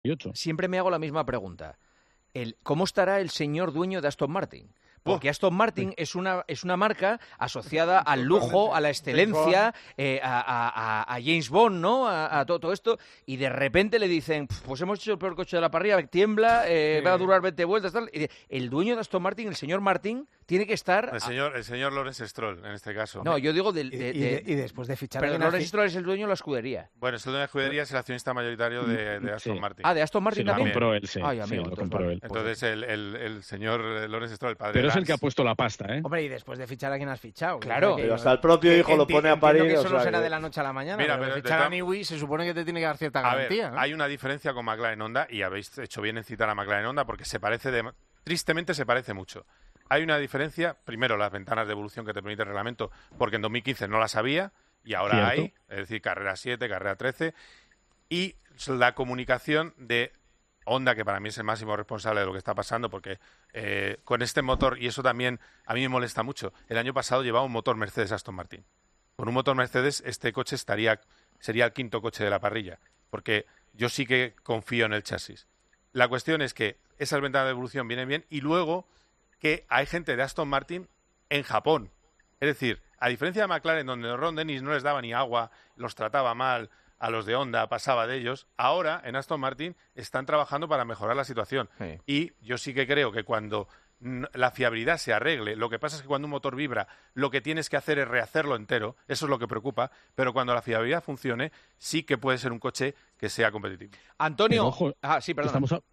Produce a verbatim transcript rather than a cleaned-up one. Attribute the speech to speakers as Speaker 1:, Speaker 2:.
Speaker 1: siempre me hago la misma pregunta. El, ¿Cómo estará el señor dueño de Aston Martin? Porque Aston Martin es una, es una marca asociada al lujo, a la excelencia, eh, a, a, a James Bond, ¿no? A, a todo, todo esto. Y de repente le dicen, pues hemos hecho el peor coche de la parrilla, tiembla, eh, sí. va a durar veinte vueltas, tal. Y el dueño de Aston Martin, el señor Martin, tiene que estar...
Speaker 2: El señor, el señor Lawrence Stroll, en este caso.
Speaker 1: No, yo digo... De, de,
Speaker 3: y, y, de, y después de fichar...
Speaker 1: Pero Lawrence Stroll es el dueño de la escudería.
Speaker 2: Bueno, es el dueño de la escudería, es el accionista mayoritario de, de Aston
Speaker 4: sí.
Speaker 2: Martin.
Speaker 1: Ah, ¿de Aston Martin
Speaker 4: sí,
Speaker 1: también?
Speaker 4: Lo compró él, sí.
Speaker 1: Ay, amigo,
Speaker 4: sí, lo
Speaker 1: entonces,
Speaker 4: compró
Speaker 1: vale.
Speaker 4: él.
Speaker 2: Entonces el, el, el señor Lawrence Stroll, el padre
Speaker 4: Pero
Speaker 2: de
Speaker 4: es el
Speaker 2: Lance,
Speaker 4: que ha puesto la pasta, ¿eh?
Speaker 3: Hombre, y después de fichar a quien has fichado.
Speaker 1: Claro.
Speaker 5: Pero hasta el propio hijo lo pone a parir.
Speaker 3: Que eso
Speaker 5: o sea,
Speaker 3: no será
Speaker 5: que...
Speaker 3: de la noche a la mañana.
Speaker 2: Mira,
Speaker 3: pero
Speaker 2: pero
Speaker 3: fichar
Speaker 2: de
Speaker 3: a Newey se supone que te tiene que dar cierta garantía.
Speaker 2: A ver,
Speaker 3: ¿no?
Speaker 2: hay una diferencia con McLaren Honda, y habéis hecho bien en citar a McLaren Honda porque se parece de... tristemente se parece mucho. Hay una diferencia, primero las ventanas de evolución que te permite el reglamento, porque en dos mil quince no las había y ahora
Speaker 4: Cierto.
Speaker 2: hay, es decir, carrera siete, carrera trece, y la comunicación de Honda, que para mí es el máximo responsable de lo que está pasando, porque eh, con este motor, y eso también a mí me molesta mucho, el año pasado llevaba un motor Mercedes Aston Martin. Con un motor Mercedes este coche estaría sería el quinto coche de la parrilla, porque yo sí que confío en el chasis. La cuestión es que esas ventanas de evolución vienen bien, y luego que hay gente de Aston Martin en Japón. Es decir, a diferencia de McLaren, donde Ron Dennis no les daba ni agua, los trataba mal, a los de Honda pasaba de ellos, ahora en Aston Martin están trabajando para mejorar la situación.
Speaker 1: Sí.
Speaker 2: Y yo sí que creo que cuando la fiabilidad se arregle, lo que pasa es que cuando un motor vibra, lo que tienes que hacer es rehacerlo entero, eso es lo que preocupa, pero cuando la fiabilidad funcione, sí que puede ser un coche que sea competitivo.
Speaker 1: Antonio...
Speaker 4: Pero, ojo,
Speaker 1: ah, sí, perdón.
Speaker 4: Estamos, a-